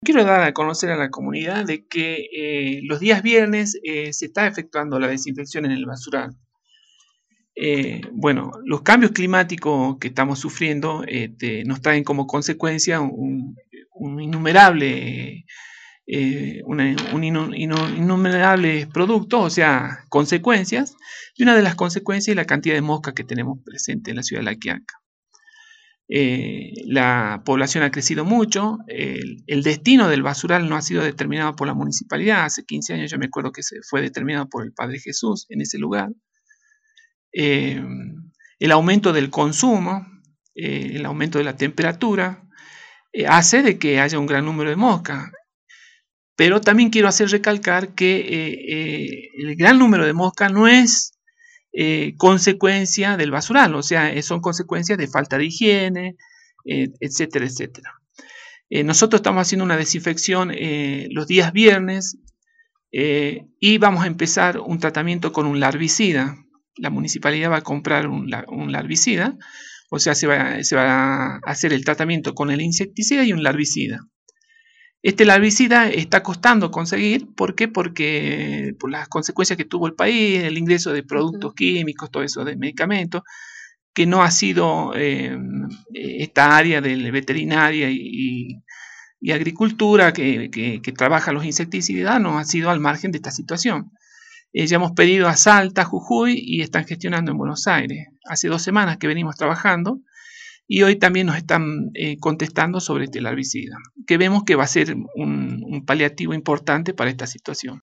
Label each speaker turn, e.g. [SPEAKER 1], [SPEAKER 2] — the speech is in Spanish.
[SPEAKER 1] Quiero dar a conocer a la comunidad de que los días viernes se está efectuando la desinfección en el basural. Bueno, los cambios climáticos que estamos sufriendo nos traen como consecuencia innumerables productos, o sea, consecuencias, y una de las consecuencias es la cantidad de moscas que tenemos presente en la ciudad de La Quiaca. La población ha crecido mucho, el destino del basural no ha sido determinado por la municipalidad. Hace 15 años yo me acuerdo que se fue determinado por el Padre Jesús en ese lugar. El aumento del consumo, el aumento de la temperatura, hace de que haya un gran número de moscas. Pero también quiero hacer recalcar que el gran número de moscas no es consecuencia del basural, o sea, son consecuencias de falta de higiene, etcétera, etcétera. Nosotros estamos haciendo una desinfección los días viernes y vamos a empezar un tratamiento con un larvicida. La municipalidad va a comprar un larvicida, o sea, se va a hacer el tratamiento con el insecticida y un larvicida. Este larvicida está costando conseguir. ¿Por qué? Porque por las consecuencias que tuvo el país, el ingreso de productos químicos, todo eso de medicamentos, que no ha sido esta área de veterinaria y agricultura que trabaja los insecticidas, no ha sido al margen de esta situación. Ya hemos pedido a Salta, Jujuy y están gestionando en Buenos Aires. Hace 2 semanas que venimos trabajando y hoy también nos están contestando sobre este larvicida, que vemos que va a ser un paliativo importante para esta situación.